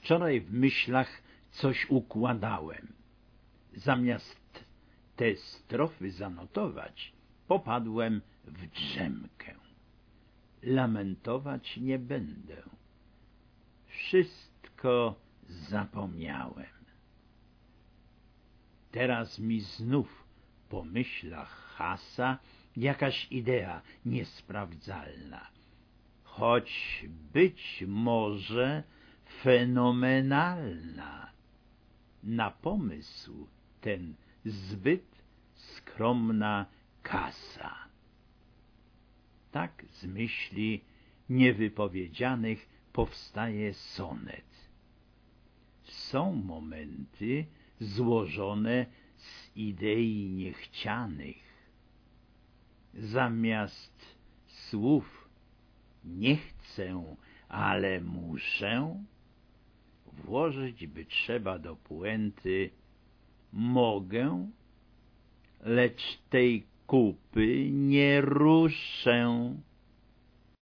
Wczoraj w myślach coś układałem. Zamiast te strofy zanotować, popadłem w drzemkę. Lamentować nie będę. Wszystko zapomniałem. Teraz mi znów po myślach hasa jakaś idea niesprawdzalna, choć być może fenomenalna. Na pomysł ten zbyt skromna kasa. Tak z myśli niewypowiedzianych powstaje sonet. Są momenty złożone z idei niechcianych. Zamiast słów nie chcę, ale muszę, włożyć by trzeba do puenty mogę, lecz tej kupy nie ruszę.